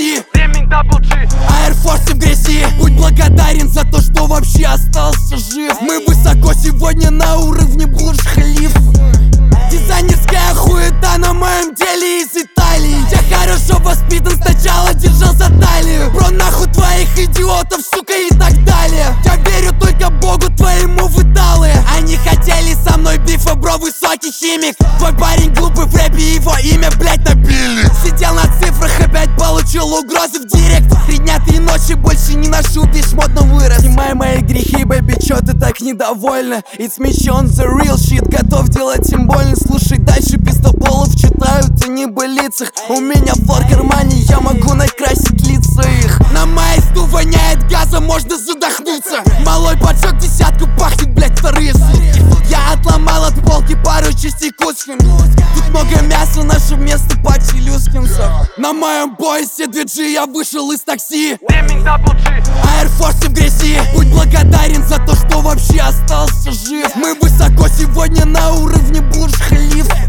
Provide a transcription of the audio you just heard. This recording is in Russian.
такси, ремень дабл G, Air Force в грязи. Будь благодарен за то, что вообще остался жив. Мы высоко сегодня на уровне Бурдж-Халиф. Дизайнерская хуета на моем деле из Италии. Я хорошо воспитан, сначала держал за талию. Бро, нахуй твоих идиотов, сука, и так далее. Я верю только Богу твоему в Италы. Они хотели со мной бифа, бро, высокий химик. Твой парень глупый в рэпе, его имя, блять, набили. Сидел на цифрах, опять получил угрозы в директ. 3 дня, 3 ночи, больше не ношу, бишь модно вырос. Снимай мои грехи, бэби, чё ты так недовольна? It's Mitch on the real shit, готов делать им больно. Слушай дальше, пиздоболов читают о небылицах. У меня флор в кармане, я могу накрасить лица их. На маэсту воняет газом, можно задохнуться. Малой поджег 10-ку, пахнет, блять, вторые сутки. Я отломал от полки пару частей Кузькин. Тут много мяса, наше место по челюскинцев. На моем поясе 2G, я вышел из такси, ремень дабл G, Air Force в грязи. Будь благодарен за то, что вообще остался жив. Мы высоко сегодня на уровне Бурдж-Халиф.